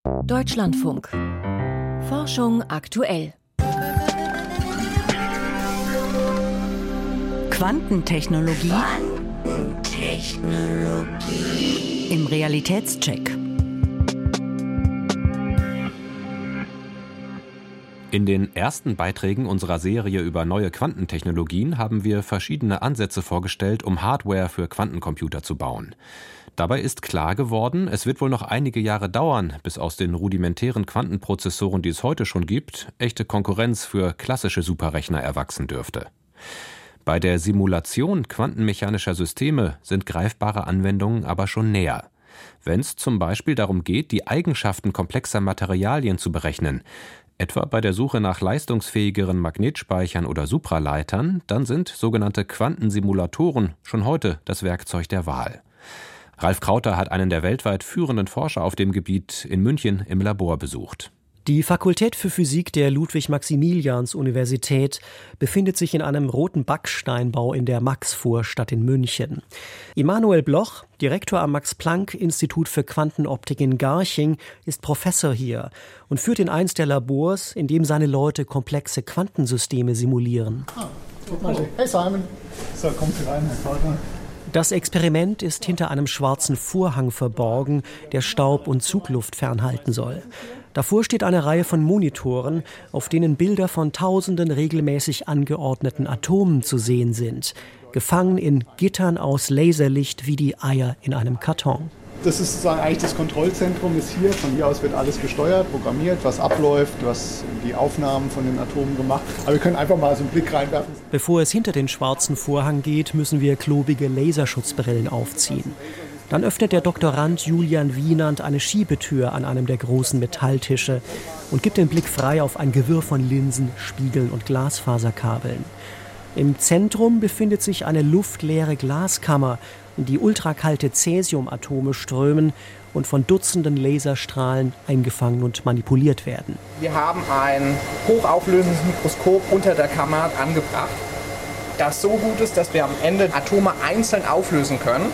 Deutschlandfunk. Forschung aktuell. Quantentechnologie im Realitätscheck. In den ersten Beiträgen unserer Serie über neue Quantentechnologien haben wir verschiedene Ansätze vorgestellt, um Hardware für Quantencomputer zu bauen. Dabei ist klar geworden, es wird wohl noch einige Jahre dauern, bis aus den rudimentären Quantenprozessoren, die es heute schon gibt, echte Konkurrenz für klassische Superrechner erwachsen dürfte. Bei der Simulation quantenmechanischer Systeme sind greifbare Anwendungen aber schon näher. Wenn es zum Beispiel darum geht, die Eigenschaften komplexer Materialien zu berechnen, etwa bei der Suche nach leistungsfähigeren Magnetspeichern oder Supraleitern, dann sind sogenannte Quantensimulatoren schon heute das Werkzeug der Wahl. Ralf Krauter hat einen der weltweit führenden Forscher auf dem Gebiet in München im Labor besucht. Die Fakultät für Physik der Ludwig-Maximilians-Universität befindet sich in einem roten Backsteinbau in der Maxvorstadt in München. Immanuel Bloch, Direktor am Max-Planck-Institut für Quantenoptik in Garching, ist Professor hier und führt in eins der Labors, in dem seine Leute komplexe Quantensysteme simulieren. Hey Simon. So, kommt hier rein, Herr Krauter. Das Experiment ist hinter einem schwarzen Vorhang verborgen, der Staub und Zugluft fernhalten soll. Davor steht eine Reihe von Monitoren, auf denen Bilder von tausenden regelmäßig angeordneten Atomen zu sehen sind, gefangen in Gittern aus Laserlicht wie die Eier in einem Karton. Das ist sozusagen eigentlich das Kontrollzentrum ist hier. Von hier aus wird alles gesteuert, programmiert, was abläuft, was die Aufnahmen von den Atomen gemacht. Aber wir können einfach mal so einen Blick reinwerfen. Bevor es hinter den schwarzen Vorhang geht, müssen wir klobige Laserschutzbrillen aufziehen. Dann öffnet der Doktorand Julian Wienand eine Schiebetür an einem der großen Metalltische und gibt den Blick frei auf ein Gewirr von Linsen, Spiegeln und Glasfaserkabeln. Im Zentrum befindet sich eine luftleere Glaskammer, in die ultrakalte Cäsiumatome strömen und von Dutzenden Laserstrahlen eingefangen und manipuliert werden. Wir haben ein hochauflösendes Mikroskop unter der Kammer angebracht, das so gut ist, dass wir am Ende Atome einzeln auflösen können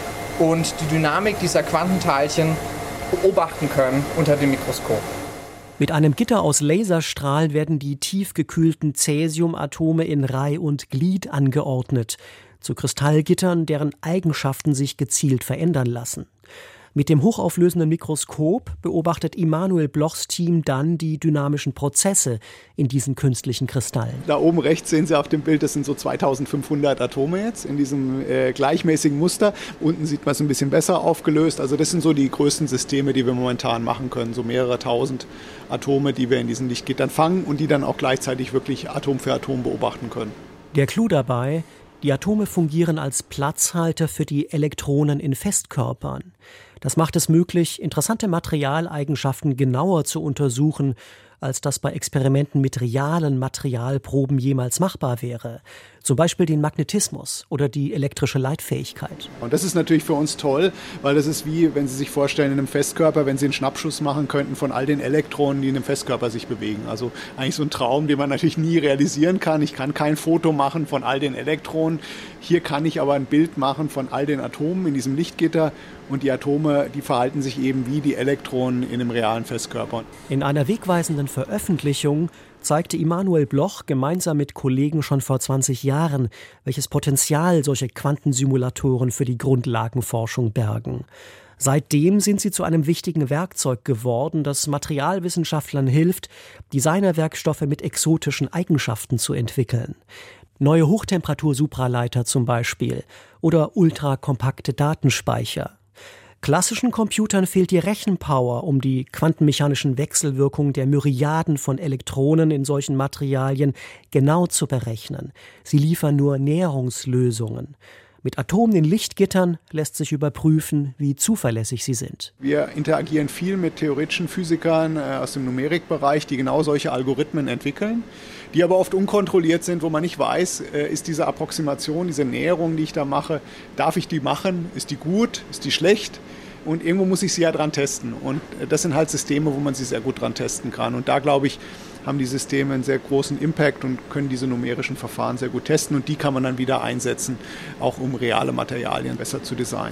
und die Dynamik dieser Quantenteilchen beobachten können unter dem Mikroskop. Mit einem Gitter aus Laserstrahlen werden die tiefgekühlten Cäsiumatome in Reih und Glied angeordnet, zu Kristallgittern, deren Eigenschaften sich gezielt verändern lassen. Mit dem hochauflösenden Mikroskop beobachtet Immanuel Blochs Team dann die dynamischen Prozesse in diesen künstlichen Kristallen. Da oben rechts sehen Sie auf dem Bild, das sind so 2500 Atome jetzt in diesem gleichmäßigen Muster. Unten sieht man es ein bisschen besser aufgelöst. Also das sind so die größten Systeme, die wir momentan machen können. So mehrere tausend Atome, die wir in diesen Lichtgittern fangen und die dann auch gleichzeitig wirklich Atom für Atom beobachten können. Der Clou dabei: Die Atome fungieren als Platzhalter für die Elektronen in Festkörpern. Das macht es möglich, interessante Materialeigenschaften genauer zu untersuchen, als das bei Experimenten mit realen Materialproben jemals machbar wäre. Zum Beispiel den Magnetismus oder die elektrische Leitfähigkeit. Und das ist natürlich für uns toll, weil das ist wie, wenn Sie sich vorstellen, in einem Festkörper, wenn Sie einen Schnappschuss machen könnten von all den Elektronen, die in einem Festkörper sich bewegen. Also eigentlich so ein Traum, den man natürlich nie realisieren kann. Ich kann kein Foto machen von all den Elektronen. Hier kann ich aber ein Bild machen von all den Atomen in diesem Lichtgitter. Und die Atome, die verhalten sich eben wie die Elektronen in einem realen Festkörper. In einer wegweisenden Veröffentlichung zeigte Immanuel Bloch gemeinsam mit Kollegen schon vor 20 Jahren, welches Potenzial solche Quantensimulatoren für die Grundlagenforschung bergen. Seitdem sind sie zu einem wichtigen Werkzeug geworden, das Materialwissenschaftlern hilft, Designerwerkstoffe mit exotischen Eigenschaften zu entwickeln. Neue Hochtemperatur-Supraleiter zum Beispiel oder ultrakompakte Datenspeicher. Klassischen Computern fehlt die Rechenpower, um die quantenmechanischen Wechselwirkungen der Myriaden von Elektronen in solchen Materialien genau zu berechnen. Sie liefern nur Näherungslösungen. Mit Atomen in Lichtgittern lässt sich überprüfen, wie zuverlässig sie sind. Wir interagieren viel mit theoretischen Physikern aus dem Numerikbereich, die genau solche Algorithmen entwickeln, die aber oft unkontrolliert sind, wo man nicht weiß, ist diese Approximation, diese Näherung, die ich da mache, darf ich die machen? Ist die gut? Ist die schlecht? Und irgendwo muss ich sie ja dran testen. Und das sind halt Systeme, wo man sie sehr gut dran testen kann. Und da, glaube ich, haben die Systeme einen sehr großen Impact und können diese numerischen Verfahren sehr gut testen. Und die kann man dann wieder einsetzen, auch um reale Materialien besser zu designen.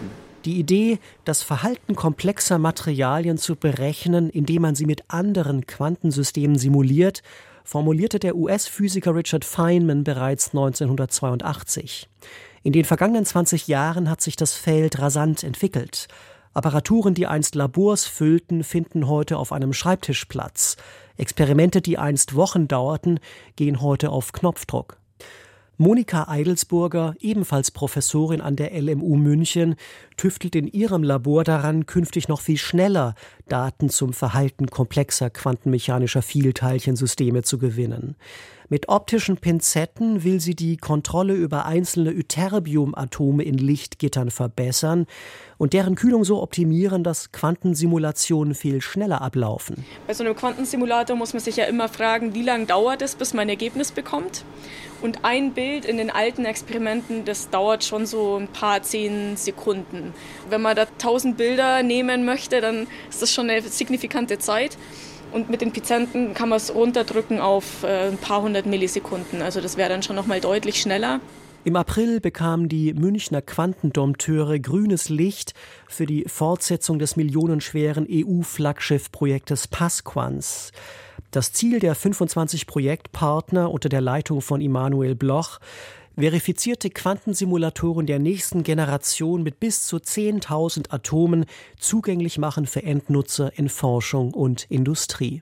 Die Idee, das Verhalten komplexer Materialien zu berechnen, indem man sie mit anderen Quantensystemen simuliert, formulierte der US-Physiker Richard Feynman bereits 1982. In den vergangenen 20 Jahren hat sich das Feld rasant entwickelt. Apparaturen, die einst Labors füllten, finden heute auf einem Schreibtisch Platz. Experimente, die einst Wochen dauerten, gehen heute auf Knopfdruck. Monika Eidelsburger, ebenfalls Professorin an der LMU München, tüftelt in ihrem Labor daran, künftig noch viel schneller Daten zum Verhalten komplexer quantenmechanischer Vielteilchensysteme zu gewinnen. Mit optischen Pinzetten will sie die Kontrolle über einzelne Ytterbiumatome in Lichtgittern verbessern und deren Kühlung so optimieren, dass Quantensimulationen viel schneller ablaufen. Bei so einem Quantensimulator muss man sich ja immer fragen, wie lange dauert es, bis man ein Ergebnis bekommt. Und ein Bild in den alten Experimenten, das dauert schon so ein paar 10 Sekunden. Wenn man da 1000 Bilder nehmen möchte, dann ist das schon eine signifikante Zeit. Und mit den Pinzetten kann man es runterdrücken auf ein paar 100 Millisekunden. Also das wäre dann schon noch mal deutlich schneller. Im April bekamen die Münchner Quantendompteure grünes Licht für die Fortsetzung des millionenschweren EU-Flaggschiff-Projektes Pasquans. Das Ziel der 25 Projektpartner unter der Leitung von Immanuel Bloch: verifizierte Quantensimulatoren der nächsten Generation mit bis zu 10.000 Atomen zugänglich machen für Endnutzer in Forschung und Industrie.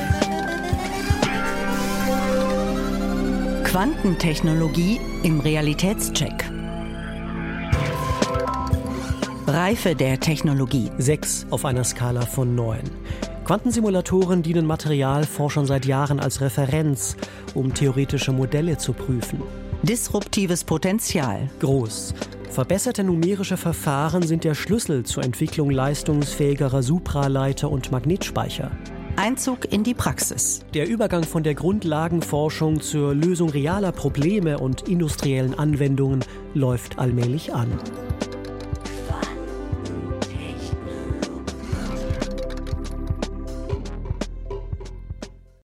Quantentechnologie im Realitätscheck. Reife der Technologie. 6 auf einer Skala von 9. Quantensimulatoren dienen Materialforschern seit Jahren als Referenz, um theoretische Modelle zu prüfen. Disruptives Potenzial. Groß. Verbesserte numerische Verfahren sind der Schlüssel zur Entwicklung leistungsfähigerer Supraleiter und Magnetspeicher. Einzug in die Praxis. Der Übergang von der Grundlagenforschung zur Lösung realer Probleme und industriellen Anwendungen läuft allmählich an.